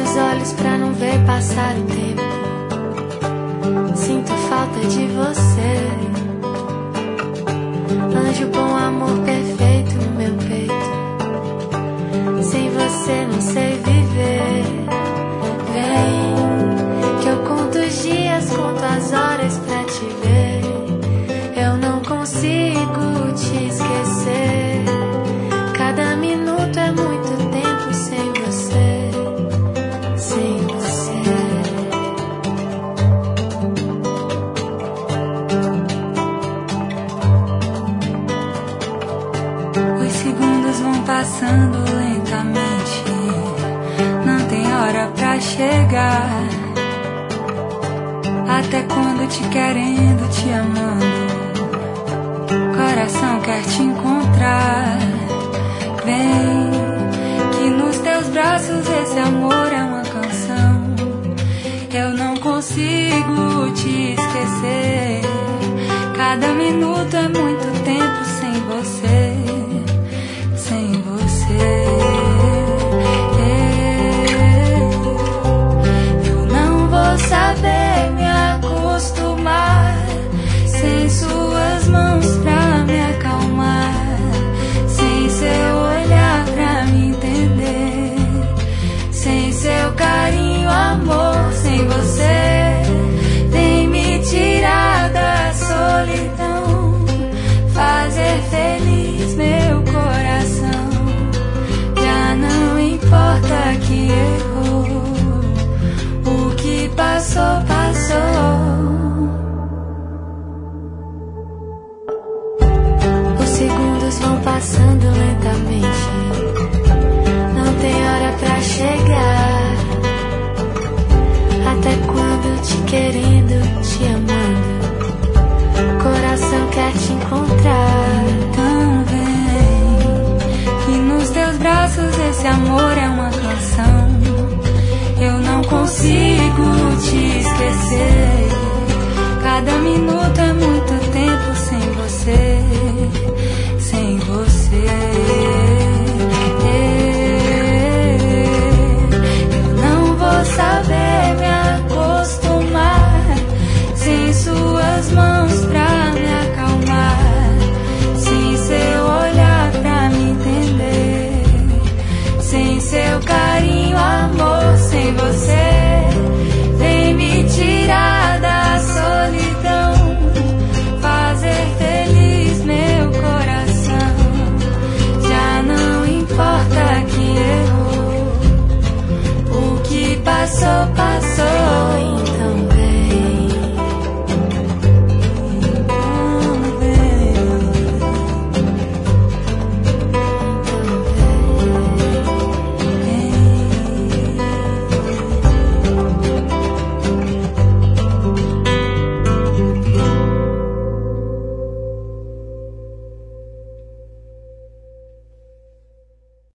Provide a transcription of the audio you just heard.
os olhos pra não ver passar o tempo. Sinto falta de você, anjo bom, amor perfeito no meu peito. Sem você não sei viver. Vem, que eu conto os dias, conto as horas pra te ver. Eu não consigo te esquecer. Cada minuto é muito tempo sem você, sem você. Os segundos vão passando lentamente, não tem hora pra chegar. Até quando te querendo, te amando, coração quer te encontrar. Vem, que nos teus braços esse amor é uma canção. Eu não consigo te esquecer. Cada minuto é muito tempo sem você, sem você. Eu não vou saber me acostumar sem suas mãos pra me acalmar, sem seu olhar pra me entender, sem seu carinho, amor. Sem você vem me tirar da solidão, fazer feliz meu coração. Já não importa que errou, o que passou, passou. Os segundos vão passando lentamente, não tem hora pra chegar. Até quando te querendo, te amando, coração quer te encontrar. Então vem, que nos teus braços esse amor é uma canção. Eu não consigo te esquecer. Cada minuto é muito